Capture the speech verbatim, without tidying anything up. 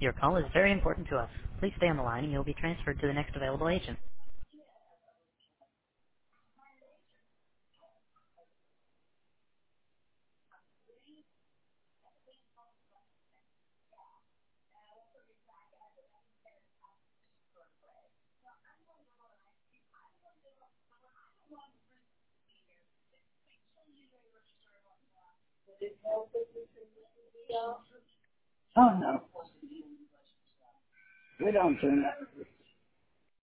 Your call is very important to us. Please stay on the line and you'll be transferred to the next available agent. Oh no, we don't do that.